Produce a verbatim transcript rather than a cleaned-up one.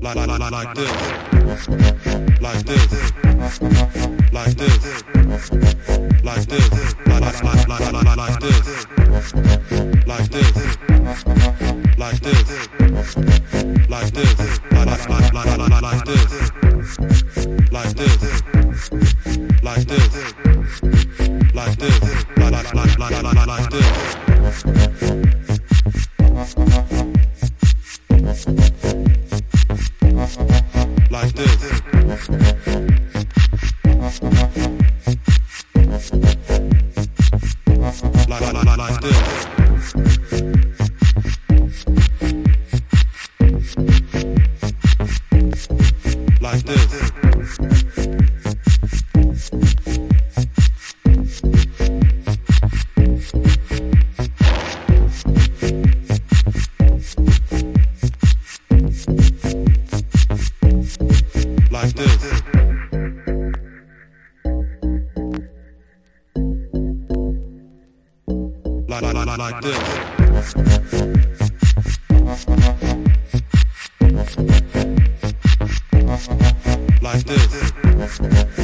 like like like like this, like this, like this, like this, like like like like like like this, like this, like this, like this, like like like like like like this, like this, like this, like this, like like like like like like this. Like this, like like like like this, like this, like this. Like, like, like, like this. Like this.